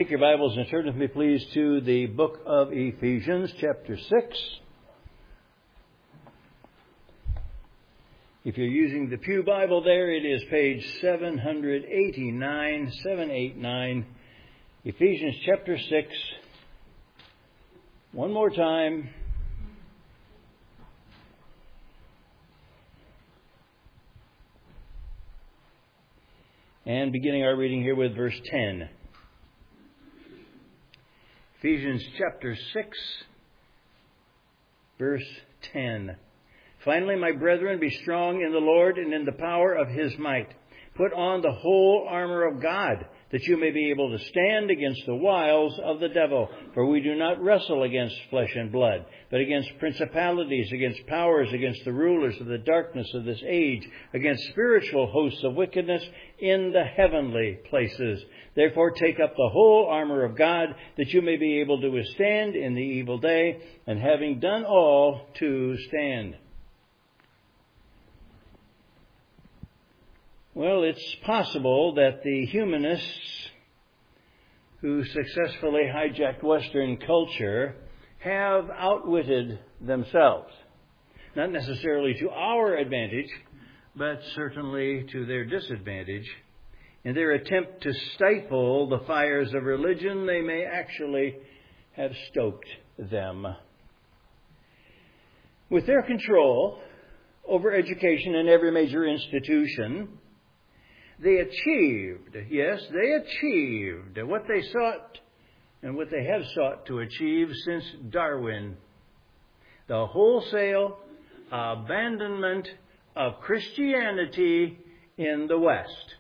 Take your Bibles and turn with me, please, to the book of Ephesians, chapter 6. If you're using the Pew Bible there, it is page 789, Ephesians chapter 6. One more time. And beginning our reading here with verse 10. Ephesians chapter 6, verse 10. Finally, my brethren, be strong in the Lord and in the power of His might. Put on the whole armor of God, that you may be able to stand against the wiles of the devil. For we do not wrestle against flesh and blood, but against principalities, against powers, against the rulers of the darkness of this age, against spiritual hosts of wickedness in the heavenly places. Therefore take up the whole armor of God, that you may be able to withstand in the evil day, and having done all, to stand. Well, it's possible that the humanists who successfully hijacked Western culture have outwitted themselves. Not necessarily to our advantage, but certainly to their disadvantage. In their attempt to stifle the fires of religion, they may actually have stoked them. With their control over education in every major institution, they achieved what they sought and what they have sought to achieve since Darwin. The wholesale abandonment of Christianity in the West.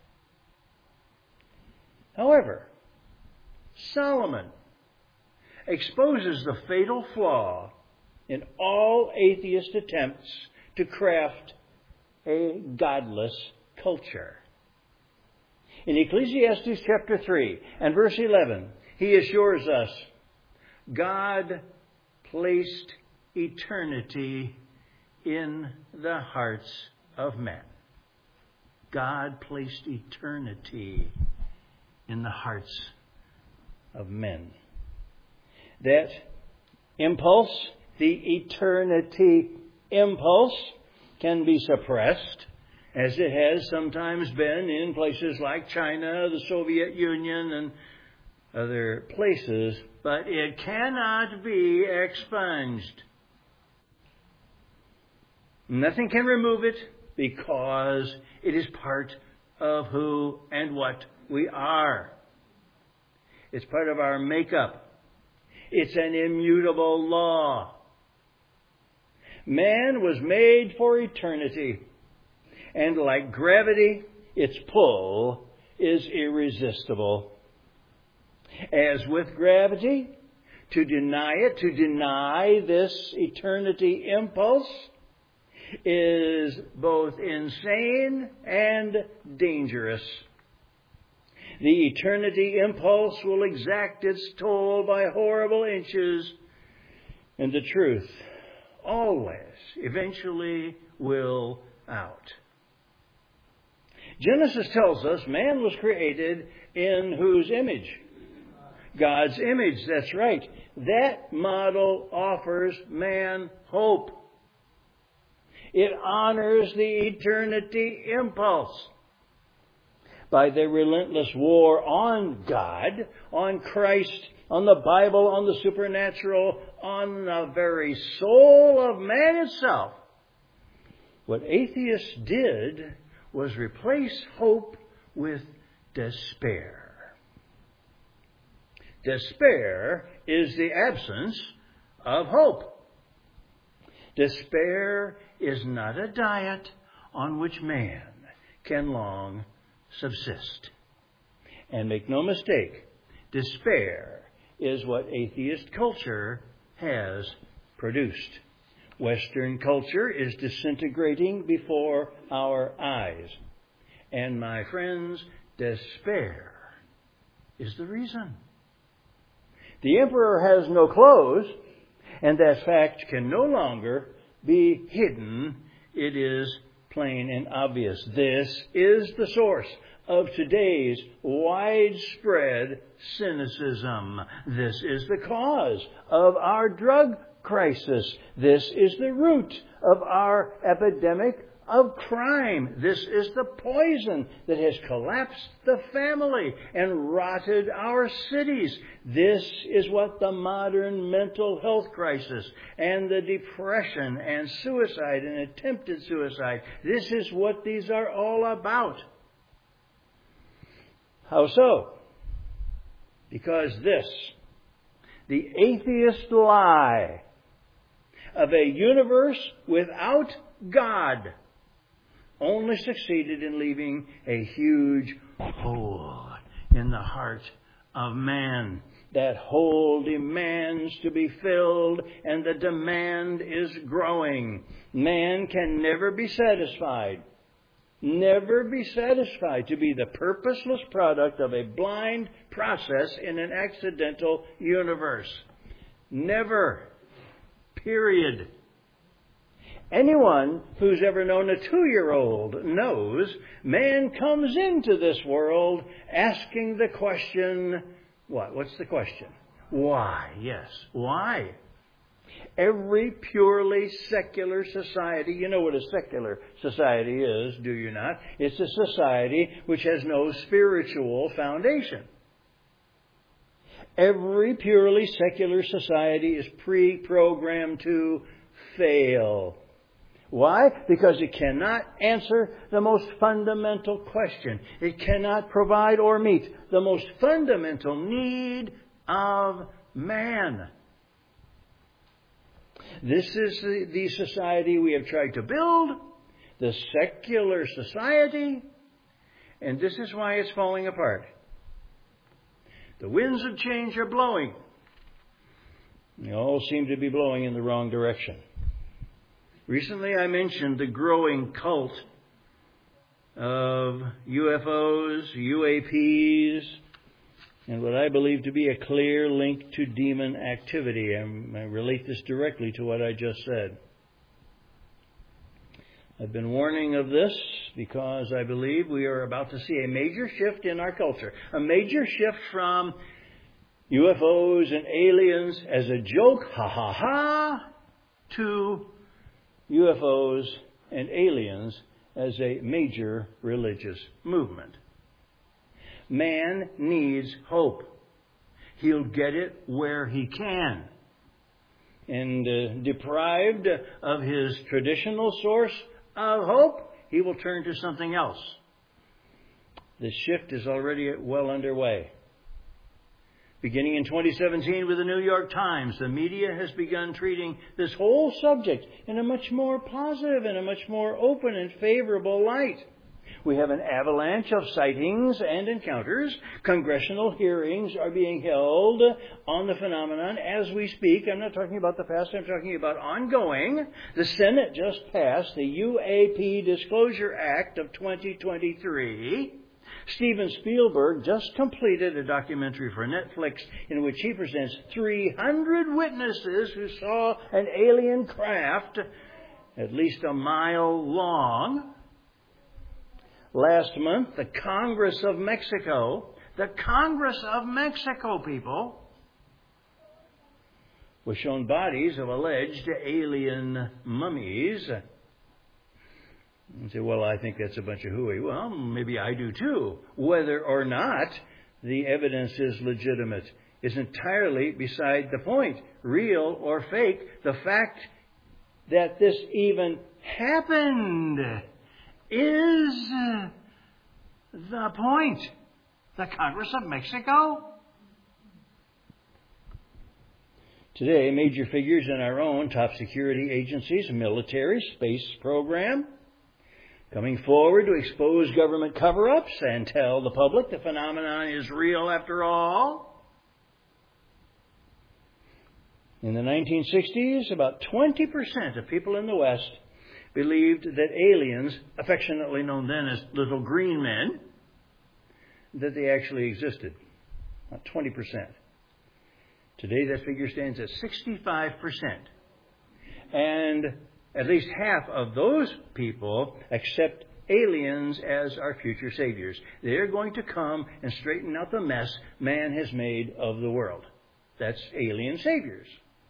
However, Solomon exposes the fatal flaw in all atheist attempts to craft a godless culture. In Ecclesiastes chapter 3 and verse 11, he assures us, God placed eternity in the hearts of men. God placed eternity in the hearts of men. That impulse, the eternity impulse, can be suppressed, as it has sometimes been in places like China, the Soviet Union, and other places, but it cannot be expunged. Nothing can remove it because it is part of who and what we are. It's part of our makeup. It's an immutable law. Man was made for eternity. And like gravity, its pull is irresistible. As with gravity, to deny this eternity impulse, is both insane and dangerous. The eternity impulse will exact its toll by horrible inches, and the truth always, eventually, will out. Genesis tells us man was created in whose image? God's image, that's right. That model offers man hope. It honors the eternity impulse. By their relentless war on God, on Christ, on the Bible, on the supernatural, on the very soul of man itself, what atheists did was replace hope with despair. Despair is the absence of hope. Despair is not a diet on which man can long subsist. And make no mistake, despair is what atheist culture has produced. Western culture is disintegrating before our eyes. And my friends, despair is the reason. The emperor has no clothes, and that fact can no longer be hidden. It is plain and obvious. This is the source of today's widespread cynicism. This is the cause of our drug crisis. This is the root of our epidemic of crime. This is the poison that has collapsed the family and rotted our cities. This is what the modern mental health crisis and the depression and suicide and attempted suicide, this is what these are all about. How so? Because this, the atheist lie of a universe without God, only succeeded in leaving a huge hole in the heart of man. That hole demands to be filled, and the demand is growing. Man can never be satisfied. Never be satisfied to be the purposeless product of a blind process in an accidental universe. Never. Period. Anyone who's ever known a 2-year-old knows man comes into this world asking the question, what? What's the question? Why? Yes. Why? Every purely secular society, you know what a secular society is, do you not? It's a society which has no spiritual foundation. Every purely secular society is pre-programmed to fail. Why? Because it cannot answer the most fundamental question. It cannot provide or meet the most fundamental need of man. This is the society we have tried to build, the secular society, and this is why it's falling apart. The winds of change are blowing. They all seem to be blowing in the wrong direction. Recently I mentioned the growing cult of UFOs, UAPs, and what I believe to be a clear link to demon activity. I relate this directly to what I just said. I've been warning of this because I believe we are about to see a major shift in our culture. A major shift from UFOs and aliens as a joke, ha ha ha, to UFOs and aliens as a major religious movement. Man needs hope. He'll get it where he can. And deprived of his traditional source of hope, he will turn to something else. This shift is already well underway. Beginning in 2017 with the New York Times, the media has begun treating this whole subject in a much more positive and a much more open and favorable light. We have an avalanche of sightings and encounters. Congressional hearings are being held on the phenomenon as we speak. I'm not talking about the past, I'm talking about ongoing. The Senate just passed the UAP Disclosure Act of 2023. Steven Spielberg just completed a documentary for Netflix in which he presents 300 witnesses who saw an alien craft at least a mile long. Last month, the Congress of Mexico, people, was shown bodies of alleged alien mummies. You say, well, I think that's a bunch of hooey. Well, maybe I do too. Whether or not the evidence is legitimate is entirely beside the point. Real or fake, the fact that this even happened is the point. The Congress of Mexico? Today, major figures in our own top security agencies, military, space program, coming forward to expose government cover-ups and tell the public the phenomenon is real after all. In the 1960s, about 20% of people in the West believed that aliens, affectionately known then as little green men, that they actually existed. About 20%. Today that figure stands at 65%. And at least half of those people accept aliens as our future saviors. They're going to come and straighten out the mess man has made of the world. That's alien saviors.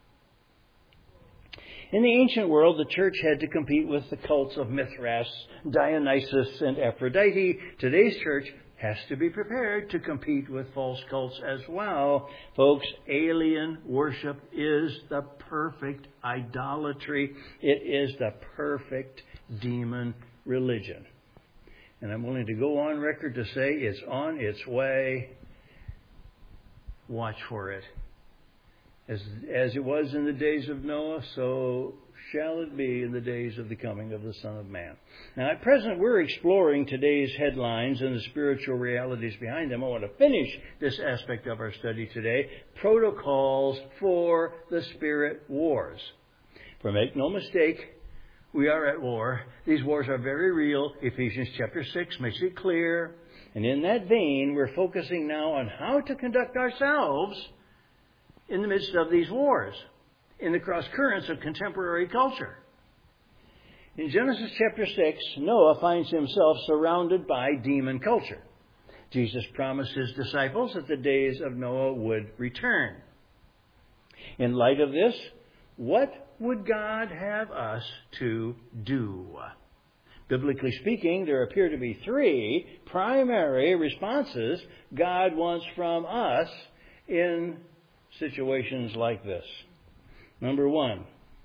In the ancient world, the church had to compete with the cults of Mithras, Dionysus, and Aphrodite. Today's church has to be prepared to compete with false cults as well. Folks, alien worship is the perfect idolatry. It is the perfect demon religion. And I'm willing to go on record to say it's on its way. Watch for it. As it was in the days of Noah, so shall it be in the days of the coming of the Son of Man. Now, at present, we're exploring today's headlines and the spiritual realities behind them. I want to finish this aspect of our study today, protocols for the spirit wars. For make no mistake, we are at war. These wars are very real. Ephesians chapter 6 makes it clear. And in that vein, we're focusing now on how to conduct ourselves in the midst of these wars, in the cross currents of contemporary culture. In Genesis chapter 6, Noah finds himself surrounded by demon culture. Jesus promised his disciples that the days of Noah would return. In light of this, what would God have us to do? Biblically speaking, there appear to be three primary responses God wants from us in situations like this. Number one,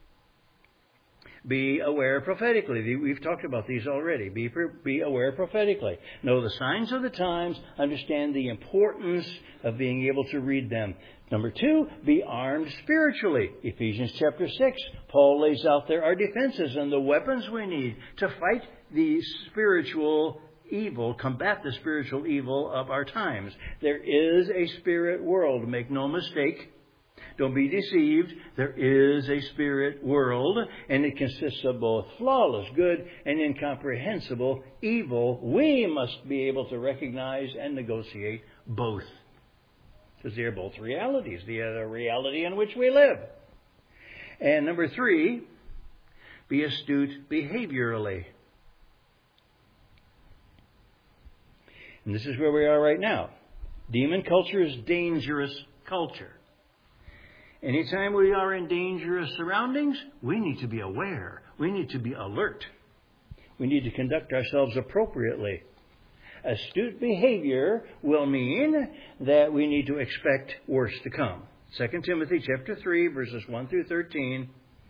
be aware prophetically. We've talked about these already. Be aware prophetically. Know the signs of the times. Understand the importance of being able to read them. Number two, be armed spiritually. Ephesians chapter 6, Paul lays out there our defenses and the weapons we need to fight the spiritual evil, combat the spiritual evil of our times. There is a spirit world. Make no mistake. Don't be deceived. There is a spirit world, and it consists of both flawless good and incomprehensible evil. We must be able to recognize and negotiate both, because they are both realities. They are the reality in which we live. And number three, be astute behaviorally. And this is where we are right now. Demon culture is dangerous culture. Anytime we are in dangerous surroundings, we need to be aware. We need to be alert. We need to conduct ourselves appropriately. Astute behavior will mean that we need to expect worse to come. 2 Timothy chapter 3, verses 1 through 13.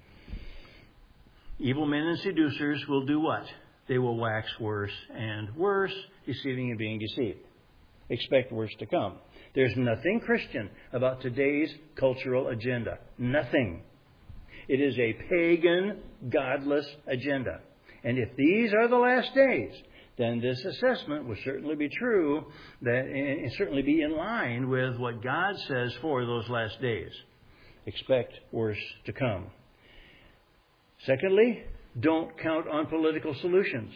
Evil men and seducers will do what? They will wax worse and worse, deceiving and being deceived. Expect worse to come. There's nothing Christian about today's cultural agenda. Nothing. It is a pagan, godless agenda. And if these are the last days, then this assessment will certainly be true, and certainly be in line with what God says for those last days. Expect worse to come. Secondly, don't count on political solutions.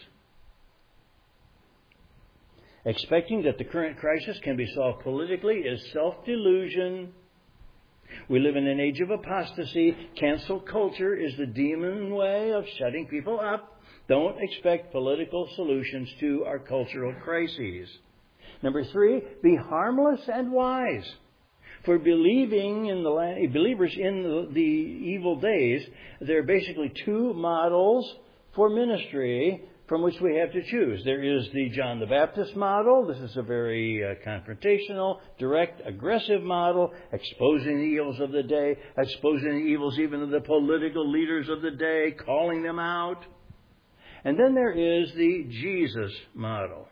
Expecting that the current crisis can be solved politically is self-delusion. We live in an age of apostasy. Cancel culture is the demon way of shutting people up. Don't expect political solutions to our cultural crises. Number three, be harmless and wise. For believers in the evil days, there are basically two models for ministry from which we have to choose. There is the John the Baptist model. This is a very confrontational, direct, aggressive model, exposing the evils of the day, exposing the evils even of the political leaders of the day, calling them out. And then there is the Jesus model.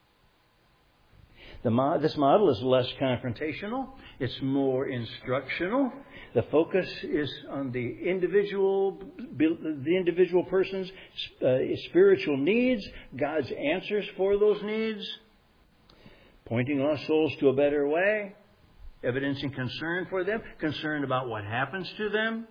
This model is less confrontational. It's more instructional. The focus is on the individual person's spiritual needs, God's answers for those needs, pointing lost souls to a better way, evidencing concern for them, concern about what happens to them.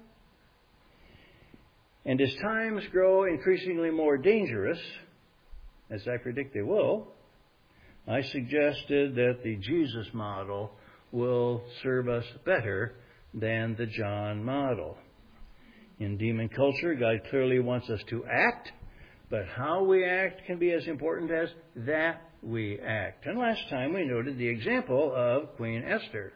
And as times grow increasingly more dangerous, as I predict they will, I suggested that the Jesus model will serve us better than the John model. In demon culture, God clearly wants us to act, But how we act can be as important as that we act. And last time we noted the example of Queen Esther.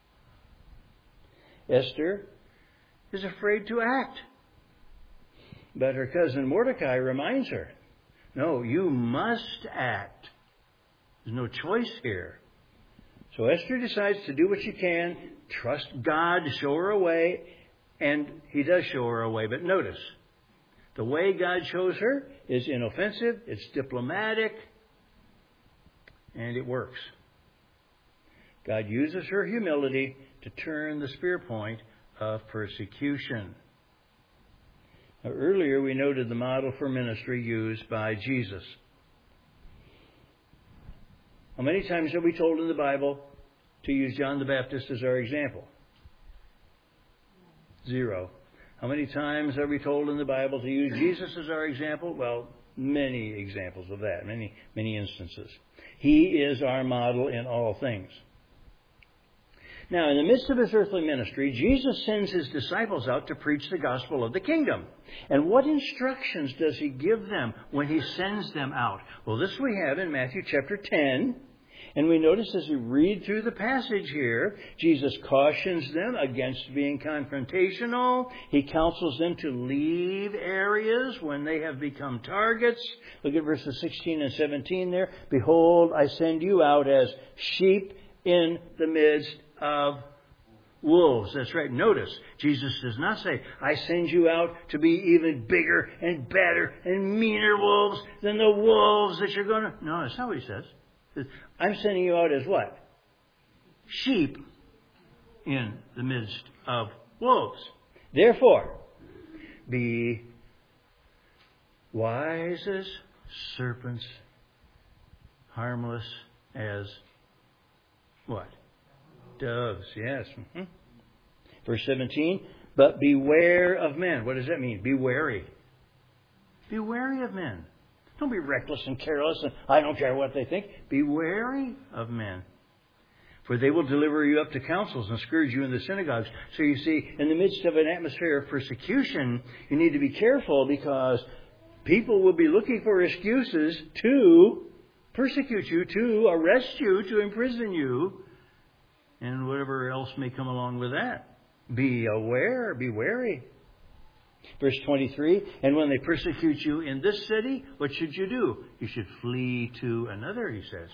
Esther is afraid to act. But her cousin Mordecai reminds her, no, you must act. There's no choice here. So Esther decides to do what she can, trust God to show her a way, and He does show her a way. But notice, the way God shows her is inoffensive, it's diplomatic, and it works. God uses her humility to turn the spear point of persecution. Now, earlier we noted the model for ministry used by Jesus. How many times are we told in the Bible to use John the Baptist as our example? 0. How many times are we told in the Bible to use Jesus as our example? Well, many examples of that, many instances. He is our model in all things. Now, in the midst of His earthly ministry, Jesus sends His disciples out to preach the gospel of the kingdom. And what instructions does He give them when He sends them out? Well, this we have in Matthew chapter 10. And we notice as we read through the passage here, Jesus cautions them against being confrontational. He counsels them to leave areas when they have become targets. Look at verses 16 and 17 there. Behold, I send you out as sheep in the midst of wolves. That's right. Notice, Jesus does not say, I send you out to be even bigger and better and meaner wolves than the wolves that you're going to... No, that's not what He says. He says, I'm sending you out as what? Sheep in the midst of wolves. Therefore, be wise as serpents, harmless as what? Doves, yes. Mm-hmm. Verse 17, but beware of men. What does that mean? Be wary. Be wary of men. Don't be reckless and careless and I don't care what they think. Be wary of men. For they will deliver you up to councils and scourge you in the synagogues. So you see, in the midst of an atmosphere of persecution, you need to be careful because people will be looking for excuses to persecute you, to arrest you, to imprison you, and whatever else may come along with that. Be aware, be wary. Verse 23, and when they persecute you in this city, what should you do? You should flee to another, he says.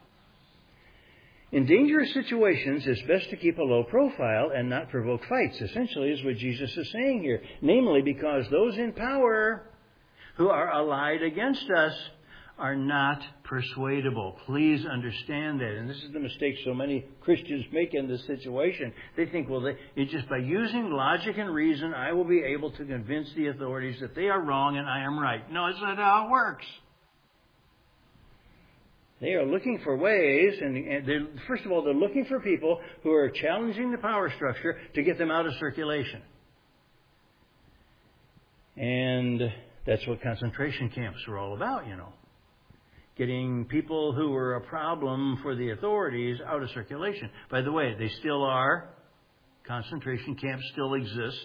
In dangerous situations, it's best to keep a low profile and not provoke fights, essentially is what Jesus is saying here. Namely, because those in power who are allied against us are not persuadable. Please understand that. And this is the mistake so many Christians make in this situation. They think, well, it's just by using logic and reason, I will be able to convince the authorities that they are wrong and I am right. No, it's not how it works. They are looking for ways, and first of all, they're looking for people who are challenging the power structure to get them out of circulation. And that's what concentration camps are all about, you know. Getting people who were a problem for the authorities out of circulation. By the way, they still are. Concentration camps still exist.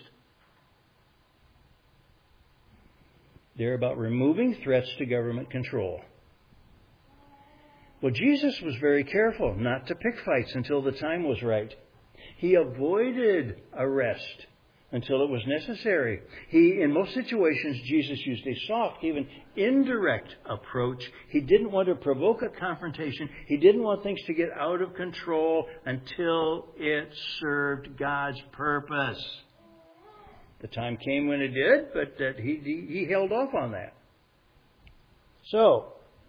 They're about removing threats to government control. Well, Jesus was very careful not to pick fights until the time was right. He avoided arrest until it was necessary. In most situations, Jesus used a soft, even indirect approach. He didn't want to provoke a confrontation. He didn't want things to get out of control until it served God's purpose. The time came when it did, but he held off on that. So,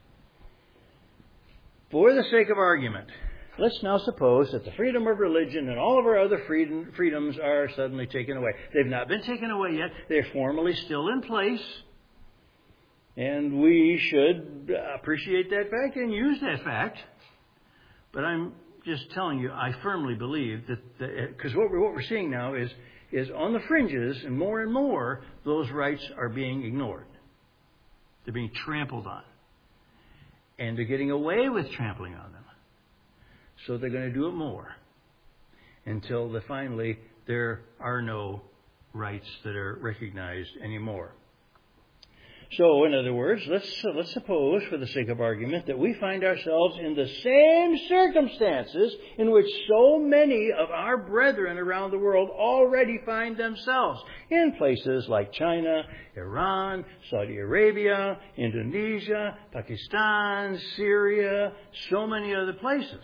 for the sake of argument, let's now suppose that the freedom of religion and all of our other freedoms are suddenly taken away. They've not been taken away yet. They're formally still in place. And we should appreciate that fact and use that fact. But I'm just telling you, I firmly believe that, because what we're seeing now is on the fringes, and more, those rights are being ignored. They're being trampled on. And they're getting away with trampling on them. So they're going to do it more until finally there are no rights that are recognized anymore. So, in other words, let's suppose, for the sake of argument, that we find ourselves in the same circumstances in which so many of our brethren around the world already find themselves, in places like China, Iran, Saudi Arabia, Indonesia, Pakistan, Syria, so many other places.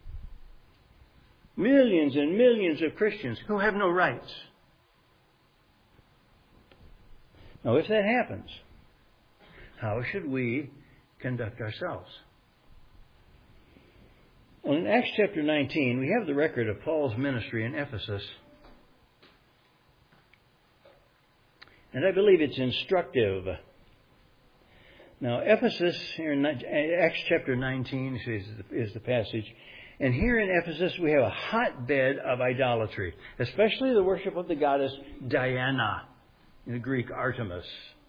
Millions and millions of Christians who have no rights. Now, if that happens, how should we conduct ourselves? Well, in Acts chapter 19, we have the record of Paul's ministry in Ephesus. And I believe it's instructive. Now, Ephesus, here in Acts chapter 19 is the passage. And here in Ephesus, we have a hotbed of idolatry, especially the worship of the goddess Diana, in the Greek Artemis.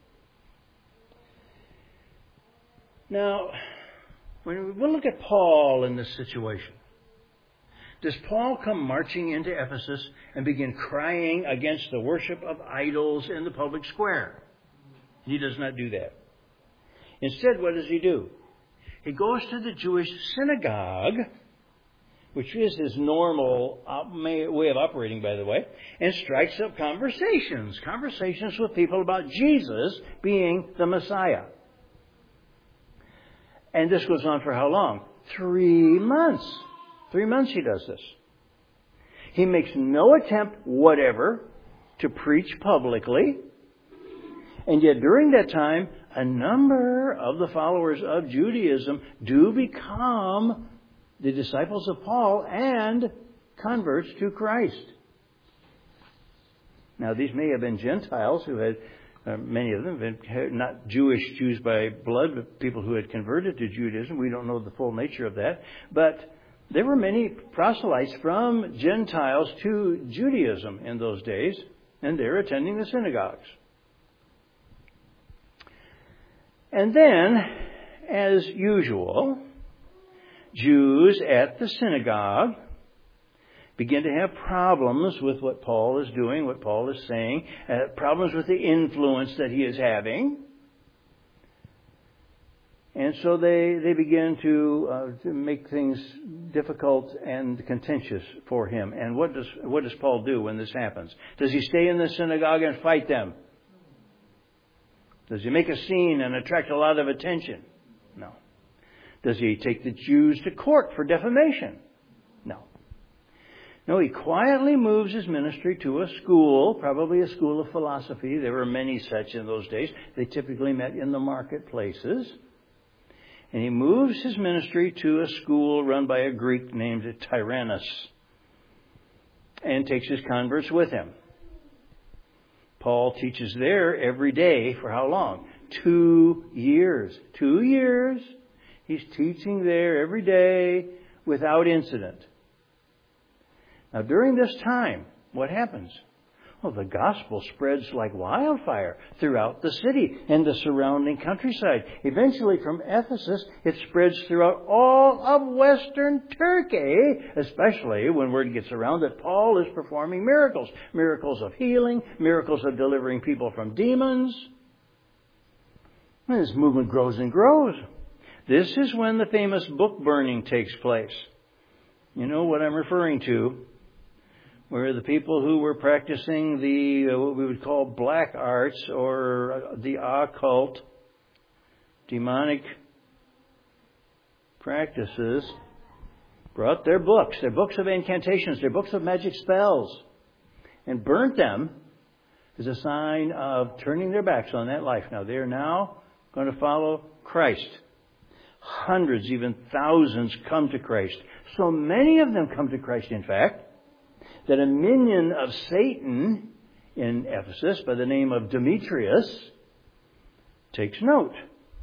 Now, when we look at Paul in this situation, does Paul come marching into Ephesus and begin crying against the worship of idols in the public square? He does not do that. Instead, what does he do? He goes to the Jewish synagogue, which is his normal way of operating, by the way, and strikes up conversations with people about Jesus being the Messiah. And this goes on for how long? 3 months. 3 months he does this. He makes no attempt whatever to preach publicly. And yet during that time, a number of the followers of Judaism do become the disciples of Paul and converts to Christ. Now, these may have been Gentiles who had, many of them, not Jewish Jews by blood, but people who had converted to Judaism. We don't know the full nature of that. But there were many proselytes from Gentiles to Judaism in those days, and they're attending the synagogues. And then, as usual, Jews at the synagogue begin to have problems with what Paul is doing, what Paul is saying, problems with the influence that he is having. And so they begin to make things difficult and contentious for him. And what does Paul do when this happens? Does he stay in the synagogue and fight them? Does he make a scene and attract a lot of attention? No. Does he take the Jews to court for defamation? No. No, he quietly moves his ministry to a school, probably a school of philosophy. There were many such in those days. They typically met in the marketplaces. And he moves his ministry to a school run by a Greek named Tyrannus and takes his converts with him. Paul teaches there every day for how long? 2 years. 2 years. He's teaching there every day without incident. Now, during this time, what happens? Well, the gospel spreads like wildfire throughout the city and the surrounding countryside. Eventually, from Ephesus, it spreads throughout all of Western Turkey, especially when word gets around that Paul is performing miracles. Miracles of healing, miracles of delivering people from demons. And this movement grows and grows. This is when the famous book burning takes place. You know what I'm referring to, where the people who were practicing the what we would call black arts or the occult, demonic practices, brought their books of incantations, their books of magic spells, and burnt them as a sign of turning their backs on that life. Now, they are now going to follow Christ. Hundreds, even thousands come to Christ. So many of them come to Christ, in fact, that a minion of Satan in Ephesus by the name of Demetrius takes note.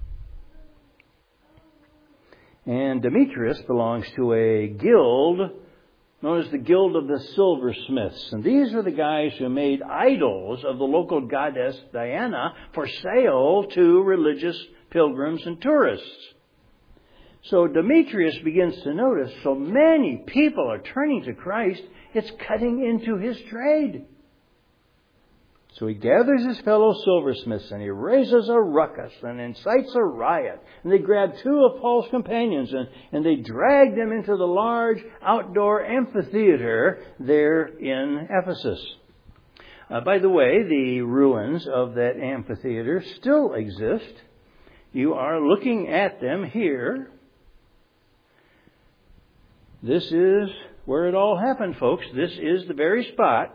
And Demetrius belongs to a guild known as the Guild of the Silversmiths. And these are the guys who made idols of the local goddess Diana for sale to religious pilgrims and tourists. So Demetrius begins to notice so many people are turning to Christ, it's cutting into his trade. So he gathers his fellow silversmiths and he raises a ruckus and incites a riot. And they grab two of Paul's companions and they drag them into the large outdoor amphitheater there in Ephesus. By the way, the ruins of that amphitheater still exist. You are looking at them here. This is where it all happened, folks. This is the very spot.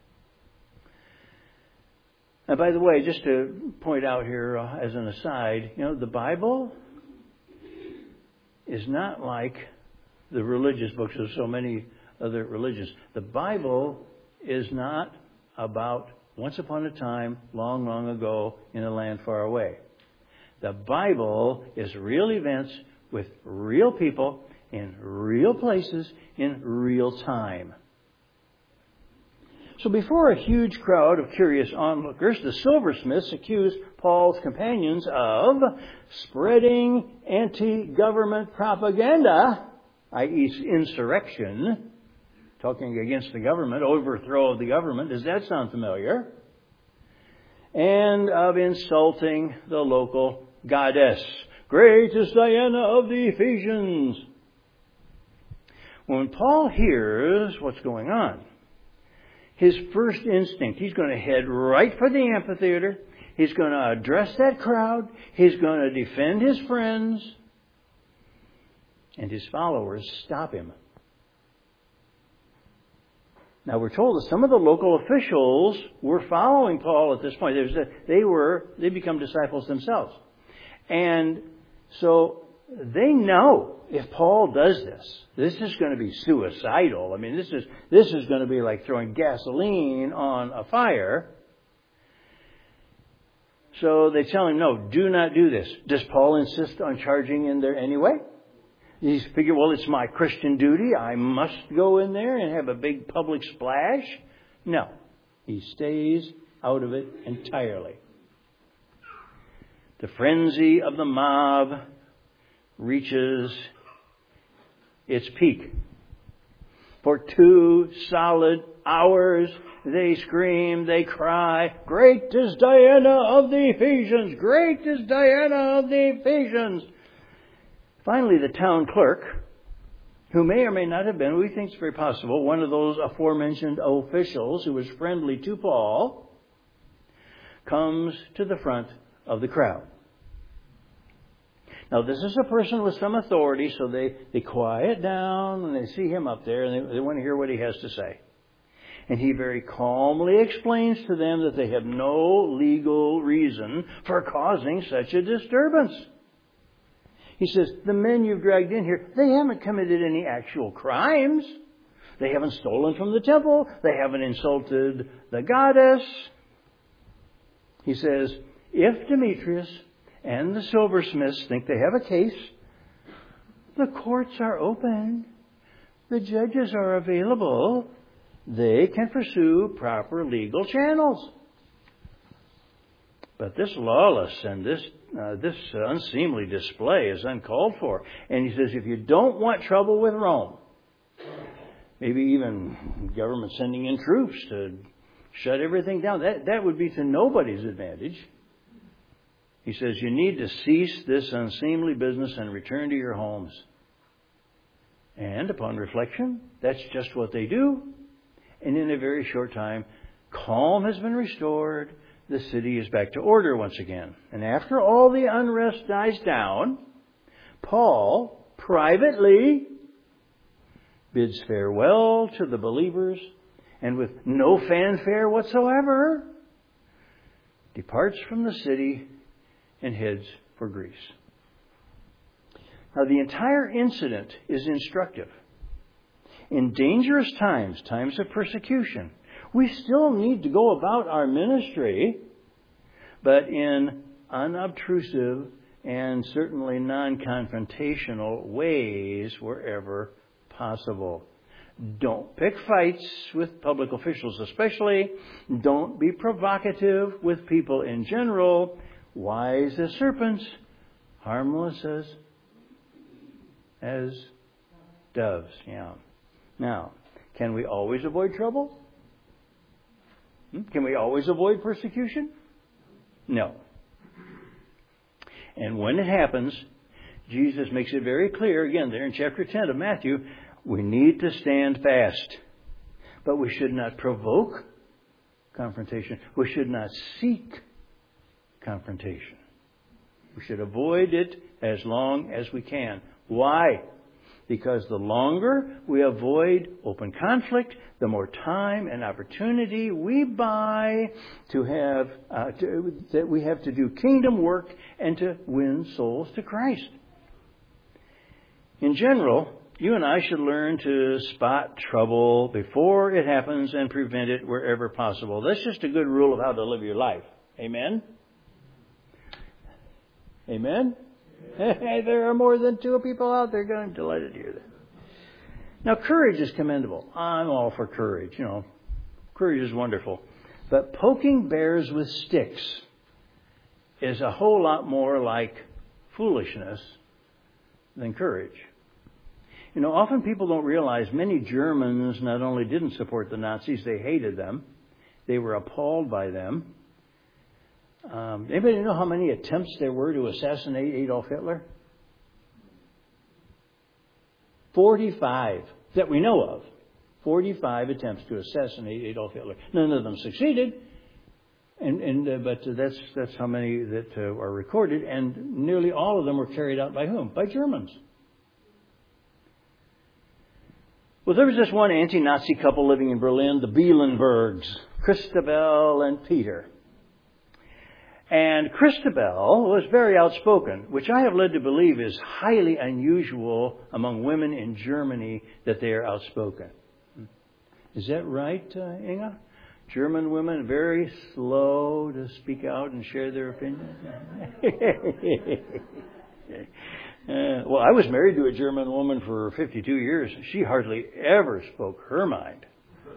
And by the way, just to point out here as an aside, the Bible is not like the religious books of so many other religions. The Bible is not about once upon a time, long, long ago, in a land far away. The Bible is real events with real people in real places in real time. So before a huge crowd of curious onlookers, the silversmiths accused Paul's companions of spreading anti-government propaganda, i.e. insurrection, talking against the government, overthrow of the government. Does that sound familiar? And of insulting the local goddess. Great is Diana of the Ephesians. When Paul hears what's going on, his first instinct, he's going to head right for the amphitheater. He's going to address that crowd. He's going to defend his friends. And his followers stop him. Now we're told that some of the local officials were following Paul at this point. They become disciples themselves. And so they know if Paul does this is going to be suicidal. I mean, this is going to be like throwing gasoline on a fire. So they tell him, no, do not do this. Does Paul insist on charging in there anyway? He figured, well, it's my Christian duty. I must go in there and have a big public splash. No, he stays out of it entirely. The frenzy of the mob reaches its peak. For 2 solid hours, they scream, they cry, great is Diana of the Ephesians! Great is Diana of the Ephesians! Finally, the town clerk, who may or may not have been, we think it's very possible, one of those aforementioned officials who was friendly to Paul, comes to the front of the crowd. Now, this is a person with some authority, so they quiet down and they see him up there and they want to hear what he has to say. And he very calmly explains to them that they have no legal reason for causing such a disturbance. He says, the men you've dragged in here, they haven't committed any actual crimes. They haven't stolen from the temple. They haven't insulted the goddess. He says, if Demetrius and the silversmiths think they have a case, the courts are open. The judges are available. They can pursue proper legal channels. But this lawless and this unseemly display is uncalled for. And he says, if you don't want trouble with Rome, maybe even government sending in troops to shut everything down, that would be to nobody's advantage. He says, you need to cease this unseemly business and return to your homes. And upon reflection, that's just what they do. And in a very short time, calm has been restored. The city is back to order once again. And after all the unrest dies down, Paul privately bids farewell to the believers and with no fanfare whatsoever departs from the city and heads for Greece. Now, the entire incident is instructive. In dangerous times, times of persecution, we still need to go about our ministry, but in unobtrusive and certainly non-confrontational ways wherever possible. Don't pick fights with public officials especially. Don't be provocative with people in general. Wise as serpents, harmless as doves. Yeah. Now, can we always avoid trouble? Can we always avoid persecution? No. And when it happens, Jesus makes it very clear, again, there in chapter 10 of Matthew, we need to stand fast. But we should not provoke confrontation. We should not seek confrontation. We should avoid it as long as we can. Why? Because the longer we avoid open conflict, the more time and opportunity we buy to have that we have to do kingdom work and to win souls to Christ. In general, you and I should learn to spot trouble before it happens and prevent it wherever possible. That's just a good rule of how to live your life. Amen? Amen? Hey, there are more than 2 people out there. I'm delighted to hear that. Now, courage is commendable. I'm all for courage. Courage is wonderful. But poking bears with sticks is a whole lot more like foolishness than courage. Often people don't realize many Germans not only didn't support the Nazis, they hated them. They were appalled by them. Anybody know how many attempts there were to assassinate Adolf Hitler? 45 that we know of. 45 attempts to assassinate Adolf Hitler. None of them succeeded, but that's how many that are recorded, and nearly all of them were carried out by whom? By Germans. Well, there was this one anti-Nazi couple living in Berlin, the Bielenbergs, Christabel and Peter. And Christabel was very outspoken, which I have led to believe is highly unusual among women in Germany that they are outspoken. Is that right, Inga? German women very slow to speak out and share their opinion? Well, I was married to a German woman for 52 years. She hardly ever spoke her mind.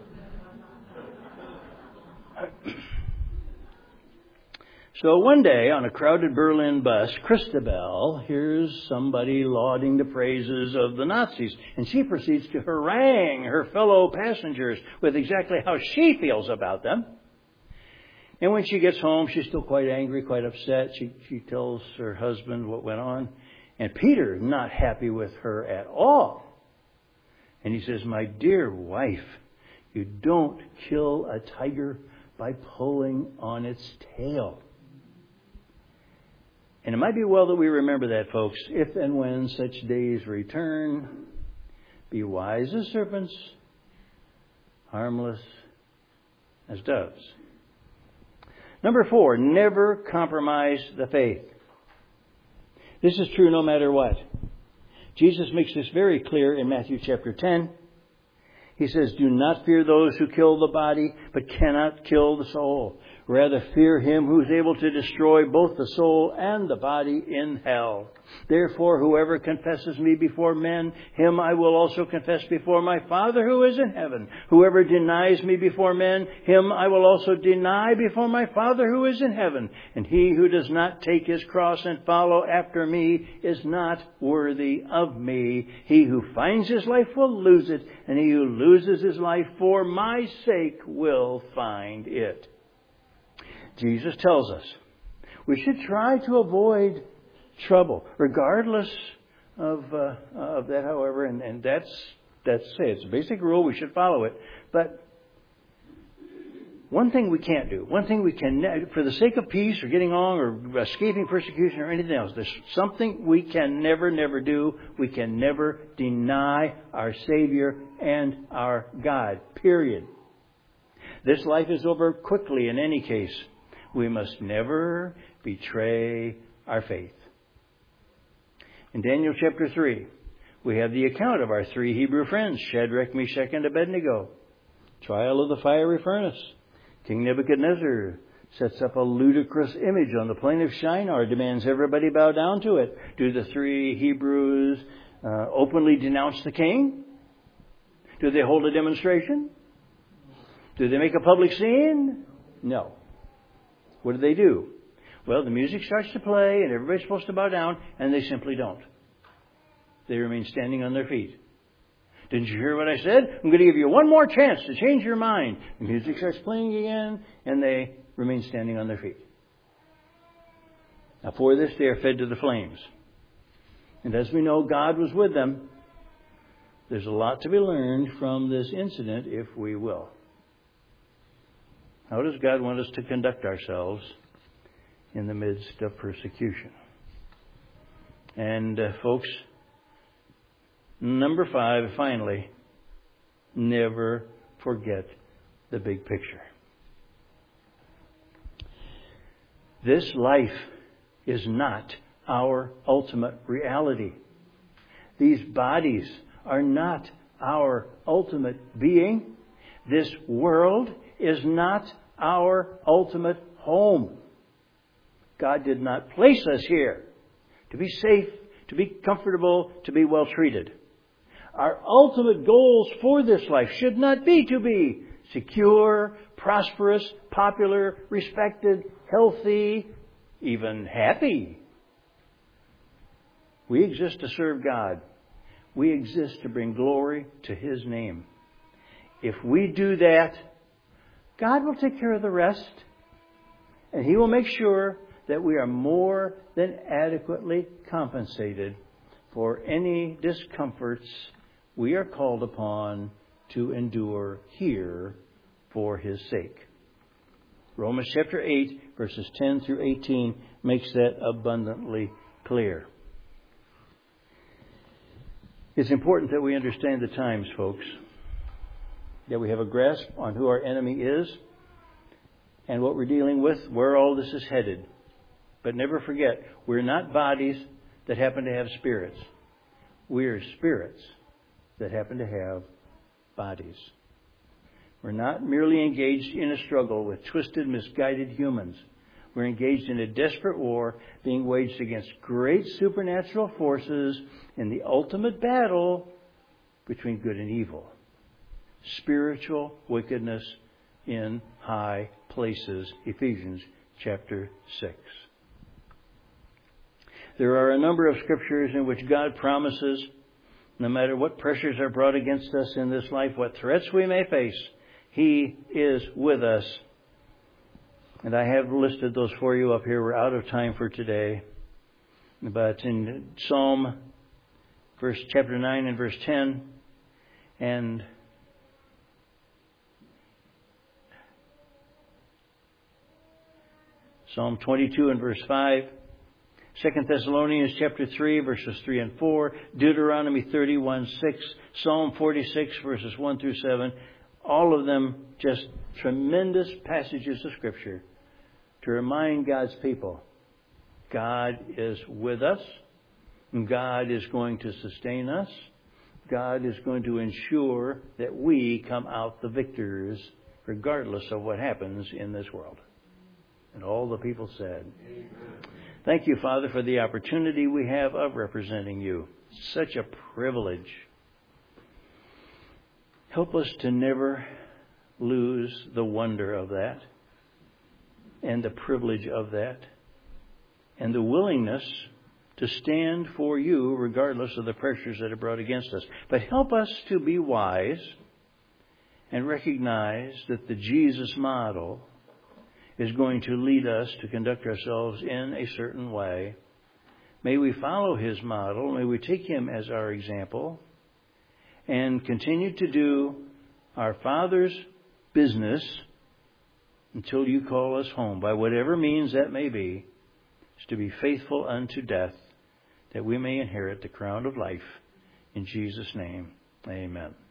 So one day on a crowded Berlin bus, Christabel hears somebody lauding the praises of the Nazis, and she proceeds to harangue her fellow passengers with exactly how she feels about them. And when she gets home, she's still quite angry, quite upset. She tells her husband what went on. And Peter is not happy with her at all. And he says, "My dear wife, you don't kill a tiger by pulling on its tail." And it might be well that we remember that, folks. If and when such days return, be wise as serpents, harmless as doves. Number 4, never compromise the faith. This is true no matter what. Jesus makes this very clear in Matthew chapter 10. He says, "Do not fear those who kill the body, but cannot kill the soul. Rather fear him who is able to destroy both the soul and the body in hell. Therefore, whoever confesses me before men, him I will also confess before my Father who is in heaven. Whoever denies me before men, him I will also deny before my Father who is in heaven. And he who does not take his cross and follow after me is not worthy of me. He who finds his life will lose it, and he who loses his life for my sake will find it." Jesus tells us we should try to avoid trouble, regardless of that, however, and that's it's a basic rule. We should follow it. But one thing we can't do, one thing we can, for the sake of peace or getting along or escaping persecution or anything else, there's something we can never do. We can never deny our Savior and our God, period. This life is over quickly in any case. We must never betray our faith. In Daniel chapter 3, we have the account of our 3 Hebrew friends, Shadrach, Meshach, and Abednego. Trial of the fiery furnace. King Nebuchadnezzar sets up a ludicrous image on the plain of Shinar, demands everybody bow down to it. Do the 3 Hebrews openly denounce the king? Do they hold a demonstration? Do they make a public scene? No. What do? Well, the music starts to play and everybody's supposed to bow down, and they simply don't. They remain standing on their feet. Didn't you hear what I said? I'm going to give you one more chance to change your mind. The music starts playing again, and they remain standing on their feet. Now, for this, they are fed to the flames. And as we know, God was with them. There's a lot to be learned from this incident, if we will. How does God want us to conduct ourselves in the midst of persecution? And folks, number 5, finally, never forget the big picture. This life is not our ultimate reality. These bodies are not our ultimate being. This world is not our ultimate home. God did not place us here to be safe, to be comfortable, to be well treated. Our ultimate goals for this life should not be to be secure, prosperous, popular, respected, healthy, even happy. We exist to serve God. We exist to bring glory to His name. If we do that, God will take care of the rest. And He will make sure that we are more than adequately compensated for any discomforts we are called upon to endure here for His sake. Romans chapter 8, verses 10 through 18 makes that abundantly clear. It's important that we understand the times, folks. That we have a grasp on who our enemy is and what we're dealing with, where all this is headed. But never forget, we're not bodies that happen to have spirits. We're spirits that happen to have bodies. We're not merely engaged in a struggle with twisted, misguided humans. We're engaged in a desperate war being waged against great supernatural forces in the ultimate battle between good and evil. Spiritual wickedness in high places. Ephesians chapter 6. There are a number of scriptures in which God promises, no matter what pressures are brought against us in this life, what threats we may face, He is with us. And I have listed those for you up here. We're out of time for today. But in Psalm chapter 9 and verse 10, and Psalm 22 and verse 5, 2 Thessalonians chapter 3, verses 3 and 4, Deuteronomy 31, 6, Psalm 46, verses 1 through 7, all of them just tremendous passages of Scripture to remind God's people, God is with us, God is going to sustain us, God is going to ensure that we come out the victors regardless of what happens in this world. And all the people said, Amen. Thank you, Father, for the opportunity we have of representing you. Such a privilege. Help us to never lose the wonder of that and the privilege of that and the willingness to stand for you regardless of the pressures that are brought against us. But help us to be wise and recognize that the Jesus model is going to lead us to conduct ourselves in a certain way. May we follow His model. May we take Him as our example and continue to do our Father's business until you call us home, by whatever means that may be, is to be faithful unto death, that we may inherit the crown of life. In Jesus' name, amen.